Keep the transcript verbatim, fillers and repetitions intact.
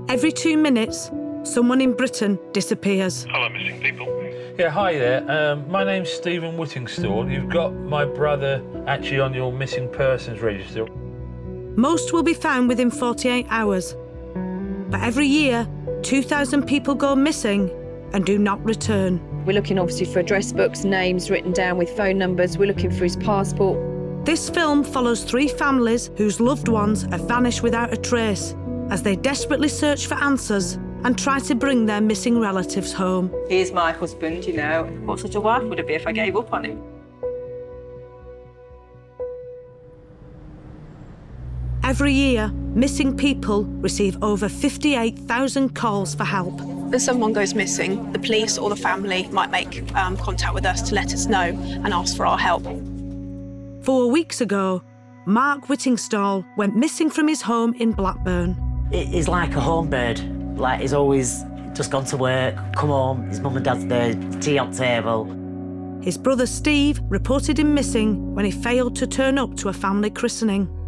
Every two minutes, someone in Britain disappears. Hello, missing people. Yeah, hi there. Um, my name's Stephen Whittingstall. You've got my brother actually on your missing persons register. Most will be found within forty-eight hours. But every year, two thousand people go missing and do not return. We're looking obviously for address books, names written down with phone numbers. We're looking for his passport. This film follows three families whose loved ones have vanished without a trace as they desperately search for answers and try to bring their missing relatives home. He's my husband, you know. What sort of wife would it be if I gave up on him? Every year, missing people receive over fifty-eight thousand calls for help. If someone goes missing, the police or the family might make um, contact with us to let us know and ask for our help. Four weeks ago, Mark Whittingstall went missing from his home in Blackburn. He's like a home bird. Like, he's always just gone to work, come home, his mum and dad's there, tea on table. His brother Steve reported him missing when he failed to turn up to a family christening.